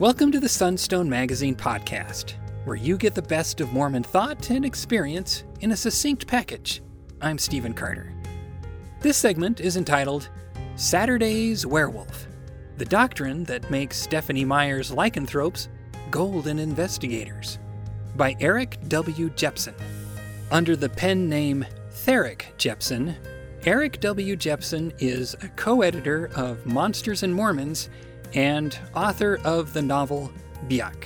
Welcome to the Sunstone Magazine podcast, where you get the best of Mormon thought and experience in a succinct package. I'm Stephen Carter. This segment is entitled Saturday's Werewolf, the doctrine that makes Stephenie Meyer's lycanthropes golden investigators, by Eric W. Jepson. Under the pen name Therick Jepson, Eric W. Jepson is a co-editor of Monsters and Mormons and author of the novel Byuk.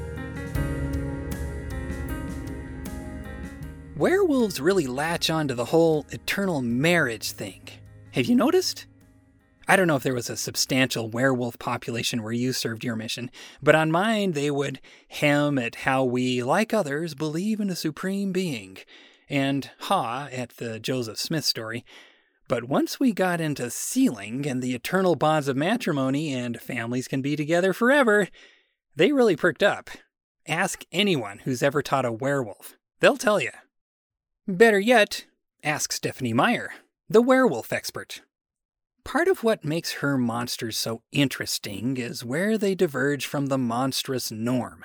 Werewolves really latch onto the whole eternal marriage thing. Have you noticed? I don't know if there was a substantial werewolf population where you served your mission, but on mine they would hem at how we, like others, believe in a supreme being, and haw at the Joseph Smith story. But once we got into sealing and the eternal bonds of matrimony and families can be together forever, they really perked up. Ask anyone who's ever taught a werewolf. They'll tell you. Better yet, ask Stephenie Meyer, the werewolf expert. Part of what makes her monsters so interesting is where they diverge from the monstrous norm.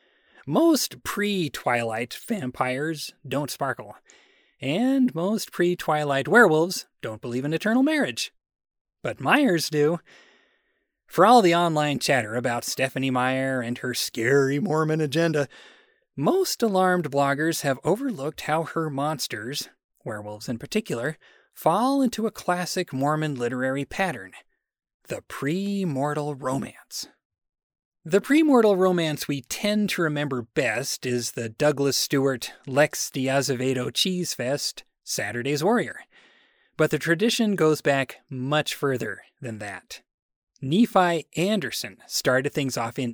Most pre-Twilight vampires don't sparkle, and most pre-Twilight werewolves don't believe in eternal marriage. But Meyers do. For all the online chatter about Stephenie Meyer and her scary Mormon agenda, most alarmed bloggers have overlooked how her monsters, werewolves in particular, fall into a classic Mormon literary pattern: the pre-mortal romance. The pre-mortal romance we tend to remember best is the Douglas Stewart, Lex d'Azevedo cheese fest, Saturday's Warrior. But the tradition goes back much further than that. Nephi Anderson started things off in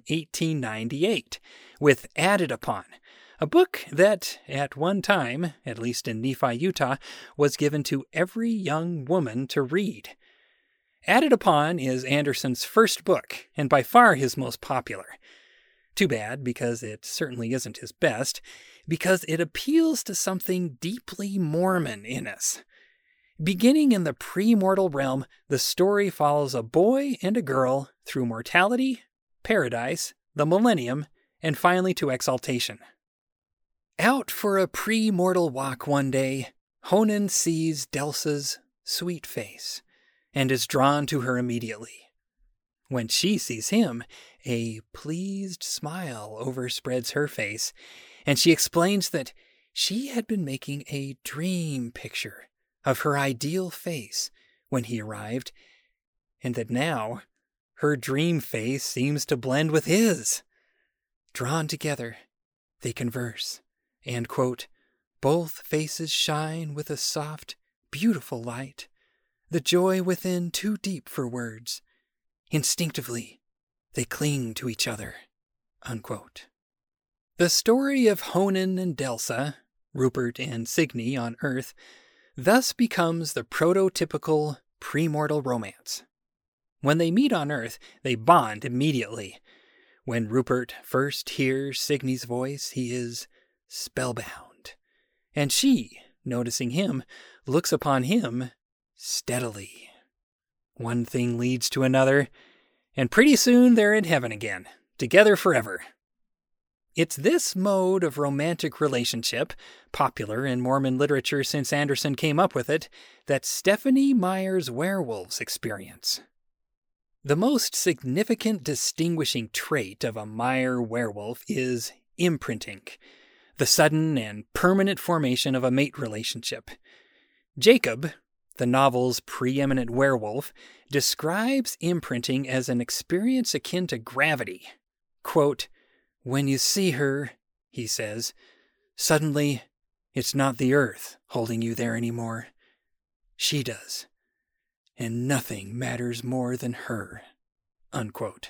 1898 with Added Upon, a book that, at one time, at least in Nephi, Utah, was given to every young woman to read. Added Upon is Anderson's first book, and by far his most popular. Too bad, because it certainly isn't his best, because it appeals to something deeply Mormon in us. Beginning in the pre-mortal realm, the story follows a boy and a girl through mortality, paradise, the millennium, and finally to exaltation. Out for a pre-mortal walk one day, Honan sees Delsa's sweet face and is drawn to her immediately. When she sees him, a pleased smile overspreads her face, and she explains that she had been making a dream picture of her ideal face when he arrived, and that now her dream face seems to blend with his. Drawn together, they converse, and, quote, both faces shine with a soft, beautiful light, the joy within too deep for words. Instinctively, they cling to each other, unquote. The story of Honan and Delsa, Rupert and Signy on Earth, thus becomes the prototypical premortal romance. When they meet on Earth, they bond immediately. When Rupert first hears Signy's voice, he is spellbound, and she, noticing him, looks upon him steadily. One thing leads to another, and pretty soon they're in heaven again, together forever. It's this mode of romantic relationship, popular in Mormon literature since Anderson came up with it, that Stephenie Meyer's werewolves experience. The most significant distinguishing trait of a Meyer werewolf is imprinting, the sudden and permanent formation of a mate relationship. Jacob, the novel's preeminent werewolf, describes imprinting as an experience akin to gravity. Quote, when you see her, he says, suddenly it's not the earth holding you there anymore. She does. And nothing matters more than her, unquote.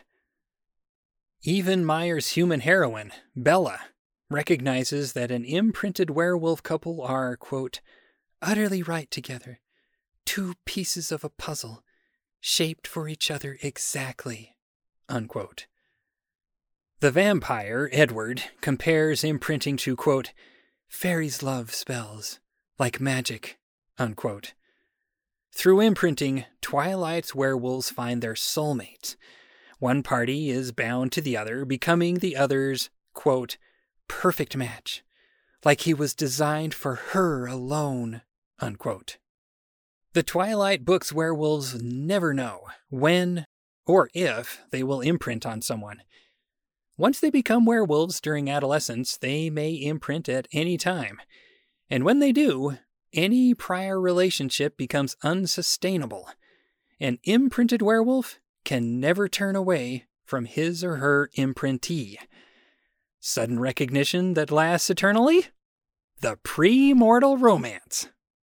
Even Meyer's human heroine, Bella, recognizes that an imprinted werewolf couple are, quote, utterly right together, two pieces of a puzzle, shaped for each other exactly, unquote. The vampire, Edward, compares imprinting to, quote, fairies' love spells, like magic, unquote. Through imprinting, Twilight's werewolves find their soulmates, One party is bound to the other, becoming the other's, quote, perfect match, like he was designed for her alone, unquote. The Twilight books' werewolves never know when or if they will imprint on someone. Once they become werewolves during adolescence, they may imprint at any time. And when they do, any prior relationship becomes unsustainable. An imprinted werewolf can never turn away from his or her imprintee. Sudden recognition that lasts eternally? The premortal romance.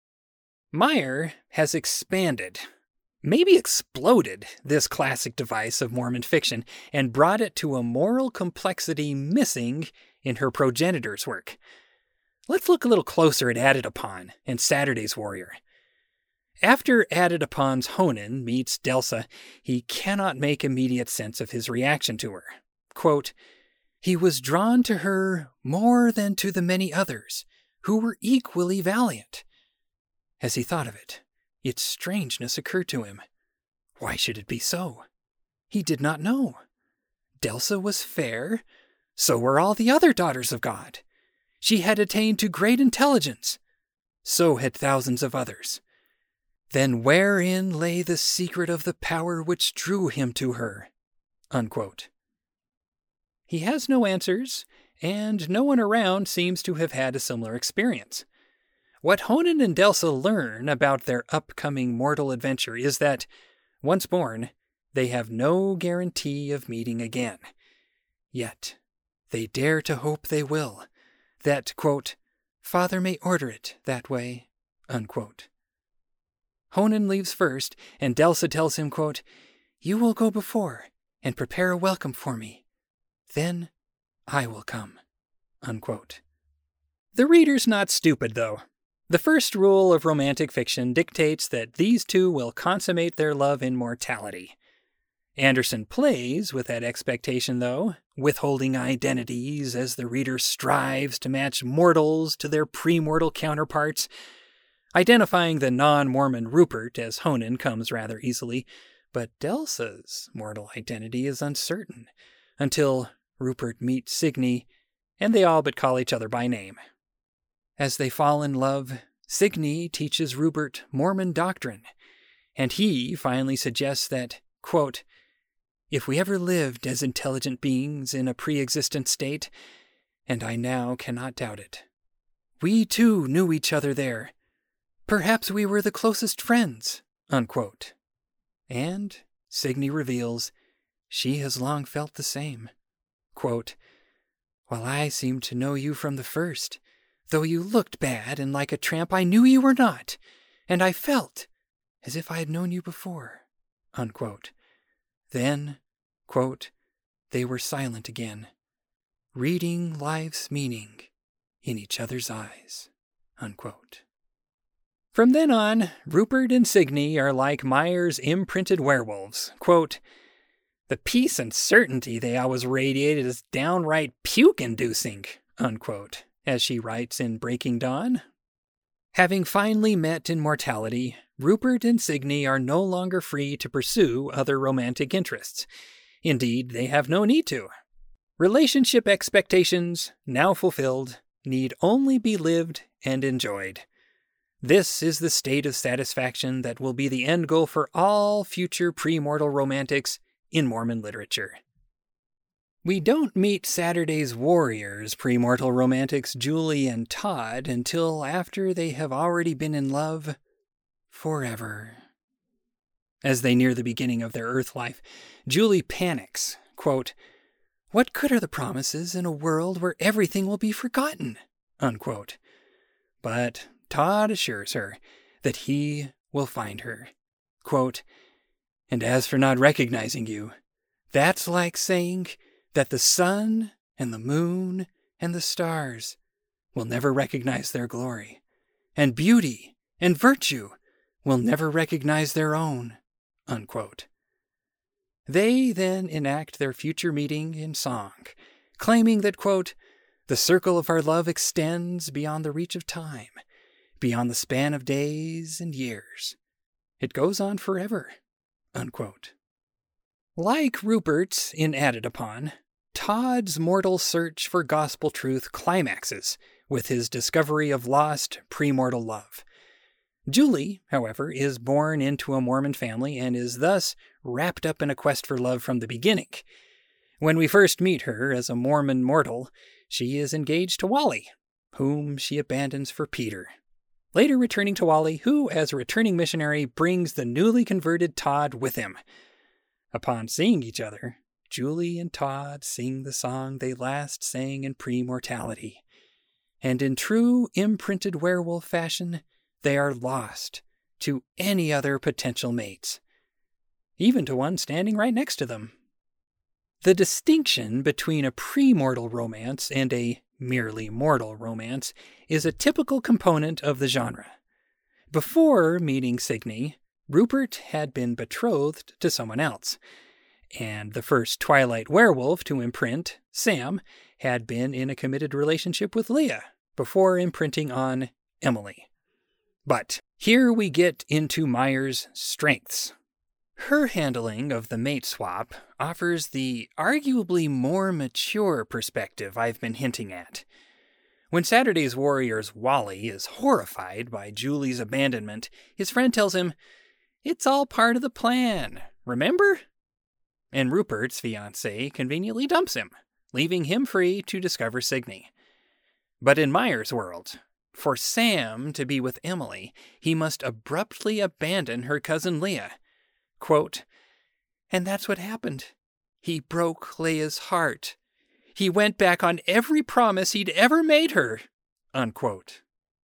Meyer has expanded, maybe exploded, this classic device of Mormon fiction and brought it to a moral complexity missing in her progenitor's work. Let's look a little closer at Added Upon and Saturday's Warrior. After Added Upon's Honan meets Delsa, he cannot make immediate sense of his reaction to her. Quote, he was drawn to her more than to the many others, who were equally valiant. As he thought of it, its strangeness occurred to him. Why should it be so? He did not know. Delsa was fair, so were all the other daughters of God. She had attained to great intelligence, so had thousands of others. Then wherein lay the secret of the power which drew him to her? Unquote. He has no answers, and no one around seems to have had a similar experience. What Honan and Delsa learn about their upcoming mortal adventure is that, once born, they have no guarantee of meeting again. Yet, they dare to hope they will, that, quote, Father may order it that way, unquote. Honan leaves first, and Delsa tells him, quote, you will go before and prepare a welcome for me. Then I will come, unquote. The reader's not stupid, though. The first rule of romantic fiction dictates that these two will consummate their love in mortality. Anderson plays with that expectation, though, withholding identities as the reader strives to match mortals to their premortal counterparts. Identifying the non-Mormon Rupert as Honan comes rather easily, but Delsa's mortal identity is uncertain, until Rupert meets Signy, and they all but call each other by name. As they fall in love, Signy teaches Rupert Mormon doctrine, and he finally suggests that, quote, if we ever lived as intelligent beings in a pre-existent state, and I now cannot doubt it, we too knew each other there. Perhaps we were the closest friends, unquote. And Signy reveals she has long felt the same. Quote, while I seemed to know you from the first, though you looked bad and like a tramp, I knew you were not, and I felt as if I had known you before, unquote. Then, quote, they were silent again, reading life's meaning in each other's eyes, unquote. From then on, Rupert and Signy are like Meyer's imprinted werewolves. Quote, the peace and certainty they always radiated is downright puke-inducing, unquote, as she writes in Breaking Dawn. Having finally met in mortality, Rupert and Signy are no longer free to pursue other romantic interests. Indeed, they have no need to. Relationship expectations, now fulfilled, need only be lived and enjoyed. This is the state of satisfaction that will be the end goal for all future premortal romantics in Mormon literature. We don't meet Saturday's Warriors premortal romantics Julie and Todd until after they have already been in love forever. As they near the beginning of their Earth life, Julie panics, quote, what good are the promises in a world where everything will be forgotten, unquote. But Todd assures her that he will find her. Quote, and as for not recognizing you, that's like saying that the sun and the moon and the stars will never recognize their glory, and beauty and virtue will never recognize their own, unquote. They then enact their future meeting in song, claiming that, quote, the circle of our love extends beyond the reach of time, beyond the span of days and years. It goes on forever, unquote. Like Rupert in Added Upon, Todd's mortal search for gospel truth climaxes with his discovery of lost premortal love. Julie, however, is born into a Mormon family and is thus wrapped up in a quest for love from the beginning. When we first meet her as a Mormon mortal, she is engaged to Wally, whom she abandons for Peter. Later returning to Wally, who, as a returning missionary, brings the newly converted Todd with him. Upon seeing each other, Julie and Todd sing the song they last sang in premortality. And in true imprinted werewolf fashion, they are lost to any other potential mates, even to one standing right next to them. The distinction between a premortal romance and a merely mortal romance is a typical component of the genre. Before meeting Signe, Rupert had been betrothed to someone else, and the first Twilight werewolf to imprint, Sam, had been in a committed relationship with Leah before imprinting on Emily. But here we get into Myers' strengths. Her handling of the mate swap offers the arguably more mature perspective I've been hinting at. When Saturday's Warrior's Wally is horrified by Julie's abandonment, his friend tells him, "It's all part of the plan, remember?" And Rupert's fiancée conveniently dumps him, leaving him free to discover Signe. But in Myers' world, for Sam to be with Emily, he must abruptly abandon her cousin Leah. Quote, "And that's what happened. He broke Leah's heart. He went back on every promise he'd ever made her." Unquote.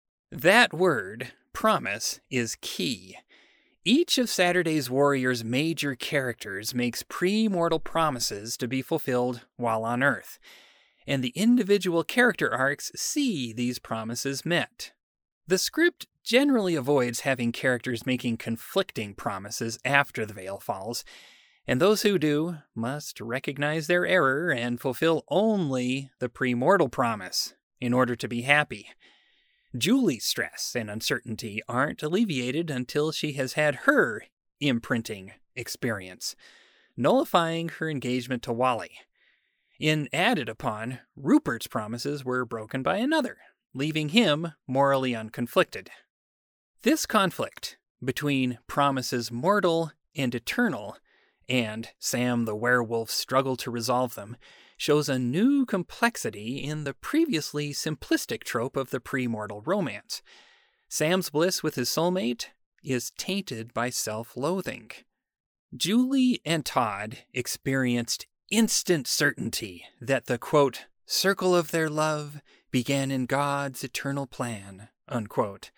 That word, promise, is key. Each of Saturday's Warrior's major characters makes premortal promises to be fulfilled while on Earth, and the individual character arcs see these promises met. The script generally avoids having characters making conflicting promises after the veil falls, and those who do must recognize their error and fulfill only the premortal promise in order to be happy. Julie's stress and uncertainty aren't alleviated until she has had her imprinting experience, nullifying her engagement to Wally. In Added Upon, Rupert's promises were broken by another, leaving him morally unconflicted. This conflict between promises mortal and eternal, and Sam the werewolf's struggle to resolve them, shows a new complexity in the previously simplistic trope of the premortal romance. Sam's bliss with his soulmate is tainted by self-loathing. Julie and Todd experienced instant certainty that the, quote, circle of their love began in God's eternal plan, unquote.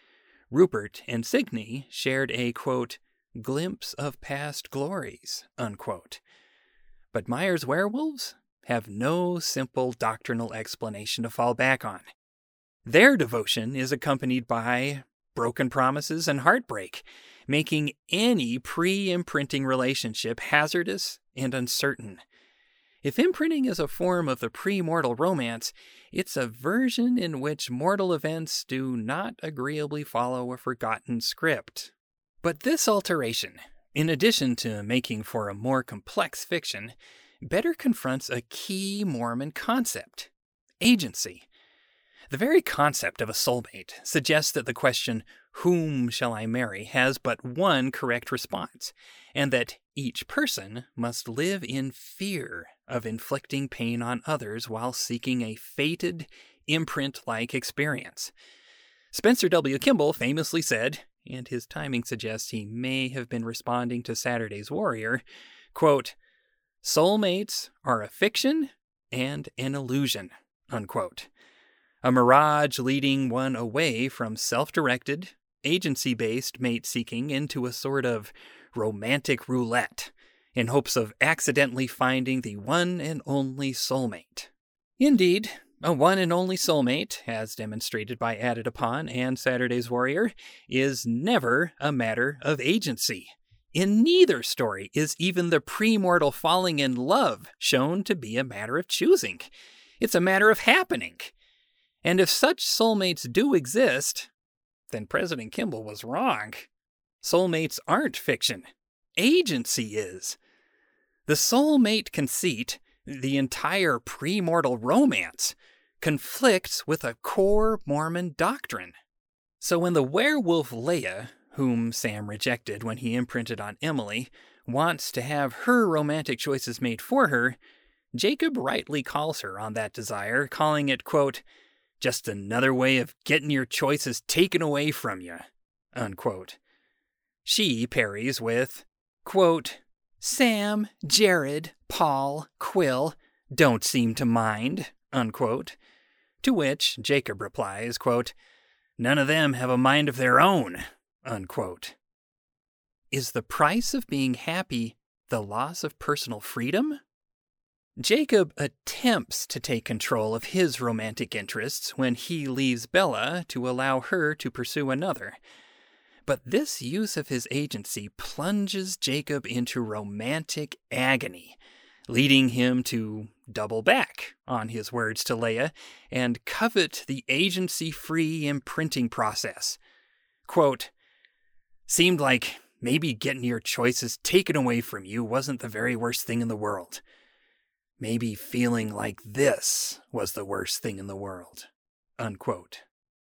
Rupert and Signe shared a, quote, glimpse of past glories, unquote. But Myers' werewolves have no simple doctrinal explanation to fall back on. Their devotion is accompanied by broken promises and heartbreak, making any pre-imprinting relationship hazardous and uncertain. If imprinting is a form of the premortal romance, it's a version in which mortal events do not agreeably follow a forgotten script. But this alteration, in addition to making for a more complex fiction, better confronts a key Mormon concept: agency. The very concept of a soulmate suggests that the question, whom shall I marry, has but one correct response, and that each person must live in fear of inflicting pain on others while seeking a fated, imprint-like experience. Spencer W. Kimball famously said, and his timing suggests he may have been responding to Saturday's Warrior, quote, soulmates are a fiction and an illusion, unquote. A mirage leading one away from self-directed, agency-based mate-seeking into a sort of romantic roulette in hopes of accidentally finding the one and only soulmate. Indeed, a one and only soulmate, as demonstrated by Added Upon and Saturday's Warrior, is never a matter of agency. In neither story is even the premortal falling in love shown to be a matter of choosing. It's a matter of happening. And if such soulmates do exist, then President Kimball was wrong. Soulmates aren't fiction. Agency is. The soulmate conceit, the entire premortal romance, conflicts with a core Mormon doctrine. So when the werewolf Leia, whom Sam rejected when he imprinted on Emily, wants to have her romantic choices made for her, Jacob rightly calls her on that desire, calling it, quote, just another way of getting your choices taken away from you, unquote. She parries with, quote, Sam, Jared, Paul, Quill don't seem to mind, unquote. To which Jacob replies, quote, none of them have a mind of their own, unquote. Is the price of being happy the loss of personal freedom? Jacob attempts to take control of his romantic interests when he leaves Bella to allow her to pursue another. But this use of his agency plunges Jacob into romantic agony, leading him to double back on his words to Leia and covet the agency-free imprinting process. Quote, seemed like maybe getting your choices taken away from you wasn't the very worst thing in the world. Maybe feeling like this was the worst thing in the world, unquote.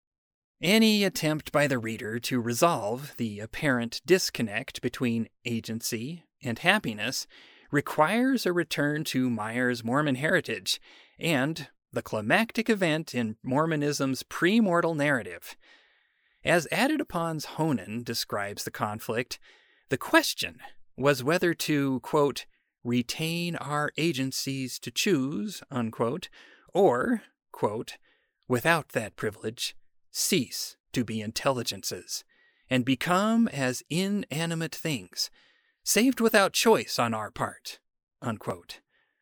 Any attempt by the reader to resolve the apparent disconnect between agency and happiness requires a return to Meyer's Mormon heritage and the climactic event in Mormonism's premortal narrative. As Adedapon's Honan describes the conflict, the question was whether to, quote, retain our agencies to choose, unquote, or, quote, without that privilege, cease to be intelligences, and become as inanimate things, saved without choice on our part, unquote.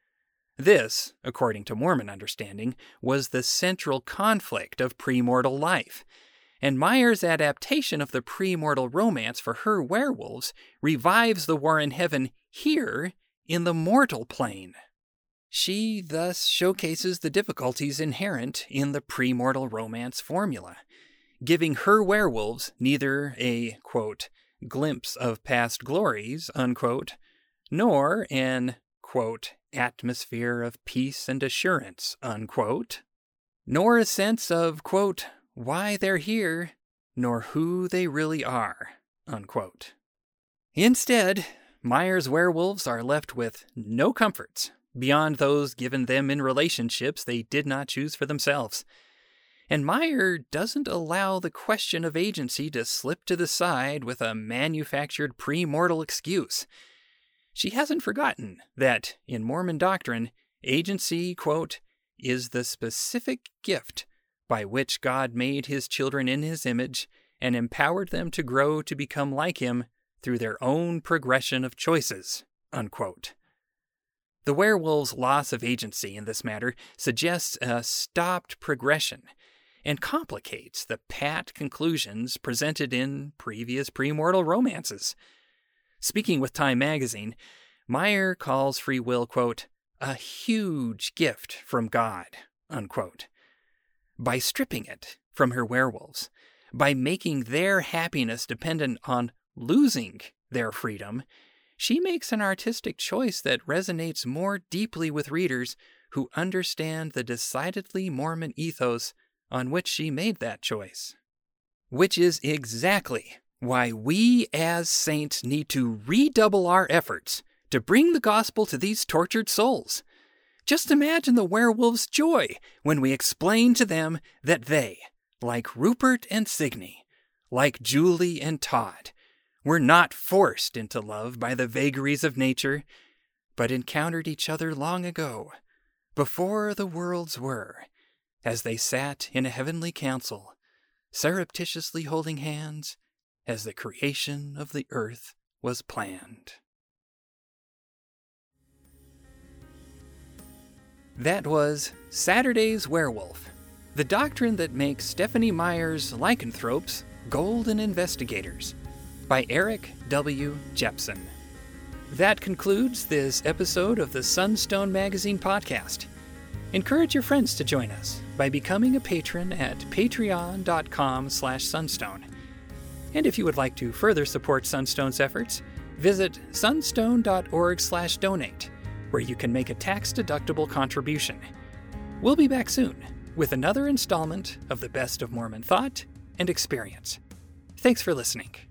This, according to Mormon understanding, was the central conflict of premortal life, and Meyer's adaptation of the premortal romance for her werewolves revives the war in heaven here in the mortal plane. She thus showcases the difficulties inherent in the premortal romance formula, giving her werewolves neither a, quote, glimpse of past glories, unquote, nor an, quote, atmosphere of peace and assurance, unquote, nor a sense of, quote, why they're here, nor who they really are, unquote. Instead, Meyer's werewolves are left with no comforts beyond those given them in relationships they did not choose for themselves. And Meyer doesn't allow the question of agency to slip to the side with a manufactured premortal excuse. She hasn't forgotten that, in Mormon doctrine, agency, quote, is the specific gift by which God made his children in his image and empowered them to grow to become like him through their own progression of choices, unquote. The werewolves' loss of agency in this matter suggests a stopped progression and complicates the pat conclusions presented in previous premortal romances. Speaking with Time magazine, Meyer calls free will, quote, a huge gift from God, unquote. By stripping it from her werewolves, by making their happiness dependent on losing their freedom, she makes an artistic choice that resonates more deeply with readers who understand the decidedly Mormon ethos on which she made that choice. Which is exactly why we as saints need to redouble our efforts to bring the gospel to these tortured souls. Just imagine the werewolves' joy when we explain to them that they, like Rupert and Signe, like Julie and Todd, were not forced into love by the vagaries of nature, but encountered each other long ago, before the worlds were, as they sat in a heavenly council, surreptitiously holding hands as the creation of the earth was planned. That was Saturday's Werewolf, the doctrine that makes Stephenie Meyer's lycanthropes golden investigators, by Eric W. Jepson. That concludes this episode of the Sunstone Magazine podcast. Encourage your friends to join us by becoming a patron at patreon.com/sunstone. And if you would like to further support Sunstone's efforts, visit sunstone.org/donate, where you can make a tax-deductible contribution. We'll be back soon with another installment of the Best of Mormon Thought and Experience. Thanks for listening.